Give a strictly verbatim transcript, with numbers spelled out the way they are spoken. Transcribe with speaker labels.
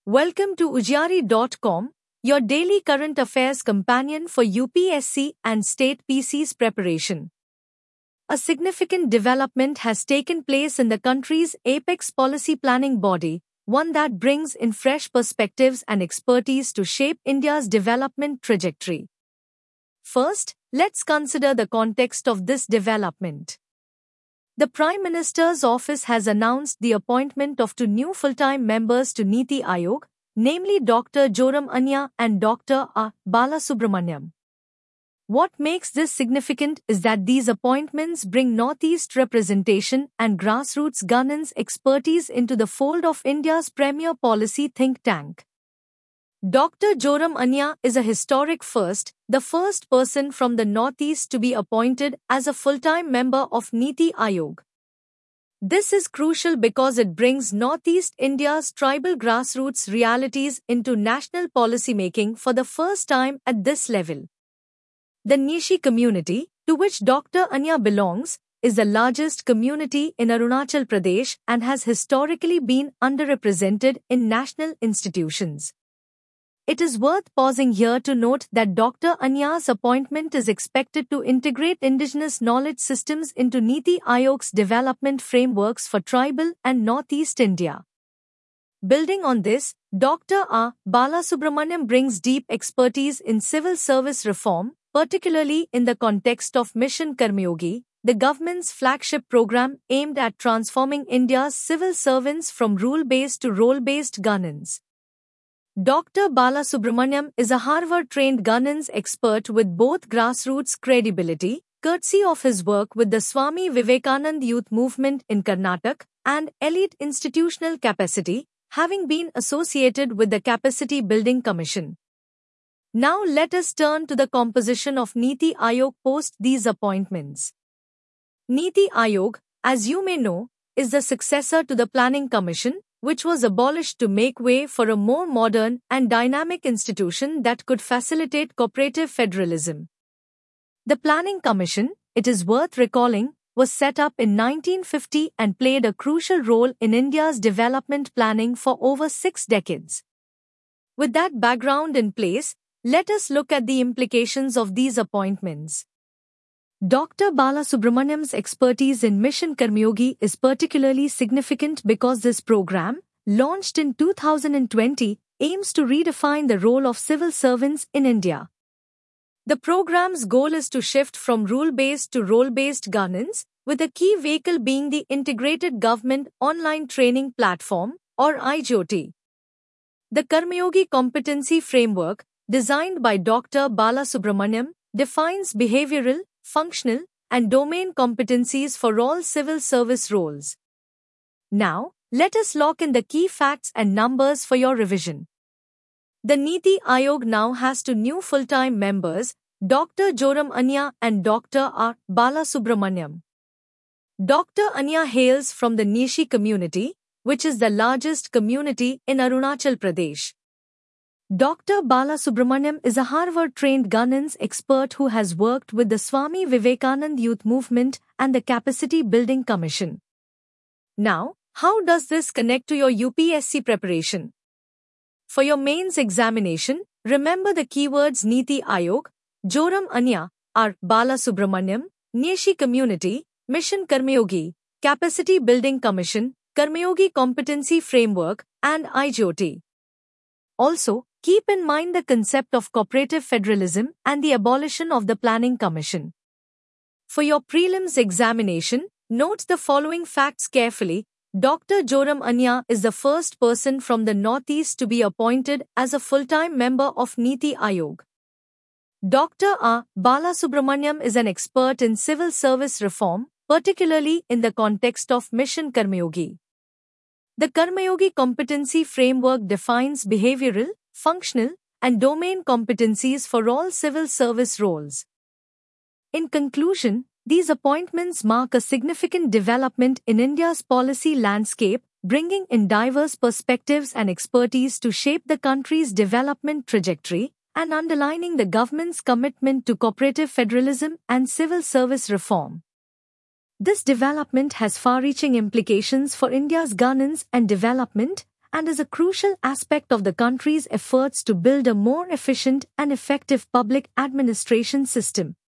Speaker 1: Welcome to Ujari dot com, your daily current affairs companion for U P S C and state P C's preparation. A significant development has taken place in the country's apex policy planning body, one that brings in fresh perspectives and expertise to shape India's development trajectory. First, let's consider the context of this development. The Prime Minister's office has announced the appointment of two new full-time members to Niti Aayog, namely Doctor Joram and Doctor A. Balasubramaniam. What makes this significant is that these appointments bring Northeast representation and grassroots governance expertise into the fold of India's premier policy think tank. Doctor Joram Anya is a historic first, the first person from the Northeast to be appointed as a full-time member of Niti Aayog. This is crucial because it brings Northeast India's tribal grassroots realities into national policymaking for the first time at this level. The Nishi community, to which Doctor Anya belongs, is the largest community in Arunachal Pradesh and has historically been underrepresented in national institutions. It is worth pausing here to note that Doctor Anya's appointment is expected to integrate indigenous knowledge systems into Niti Aayog's development frameworks for tribal and Northeast India. Building on this, Doctor A. Balasubramaniam brings deep expertise in civil service reform, particularly in the context of Mission Karmayogi, the government's flagship program aimed at transforming India's civil servants from rule-based to role-based governance. Doctor Balasubramaniam is a Harvard-trained governance expert with both grassroots credibility, courtesy of his work with the Swami Vivekananda Youth Movement in Karnataka, and elite institutional capacity, having been associated with the Capacity Building Commission. Now let us turn to the composition of Niti Aayog post these appointments. Niti Aayog, as you may know, is the successor to the Planning Commission, which was abolished to make way for a more modern and dynamic institution that could facilitate cooperative federalism. The Planning Commission, it is worth recalling, was set up in nineteen fifty and played a crucial role in India's development planning for over six decades. With that background in place, let us look at the implications of these appointments. Doctor Balasubramaniam's expertise in Mission Karmayogi is particularly significant because this program, launched in two thousand twenty, aims to redefine the role of civil servants in India. The program's goal is to shift from rule-based to role-based governance, with a key vehicle being the Integrated Government Online Training Platform, or I G O T. The Karmayogi Competency Framework, designed by Doctor Balasubramaniam, defines behavioral, functional, and domain competencies for all civil service roles. Now, let us lock in the key facts and numbers for your revision. The Niti Aayog now has two new full-time members, Doctor Joram Anya and Doctor R. Balasubramaniam. Doctor Anya hails from the Nishi community, which is the largest community in Arunachal Pradesh. Doctor Balasubramaniam is a Harvard-trained governance expert who has worked with the Swami Vivekananda Youth Movement and the Capacity Building Commission. Now, how does this connect to your U P S C preparation? For your mains examination, remember the keywords Niti Aayog, Joram Anya, R. Balasubramaniam, Nishi Community, Mission Karmayogi, Capacity Building Commission, Karmayogi Competency Framework, and I G O T. Also, keep in mind the concept of cooperative federalism and the abolition of the Planning Commission. For your prelims examination, note the following facts carefully. Doctor Joram Anya is the first person from the Northeast to be appointed as a full-time member of Niti Aayog. Doctor A. Balasubramaniam is an expert in civil service reform, particularly in the context of Mission Karmayogi. The Karmayogi Competency Framework defines behavioral, functional, and domain competencies for all civil service roles. In conclusion, these appointments mark a significant development in India's policy landscape, bringing in diverse perspectives and expertise to shape the country's development trajectory, and underlining the government's commitment to cooperative federalism and civil service reform. This development has far-reaching implications for India's governance and development, and is a crucial aspect of the country's efforts to build a more efficient and effective public administration system.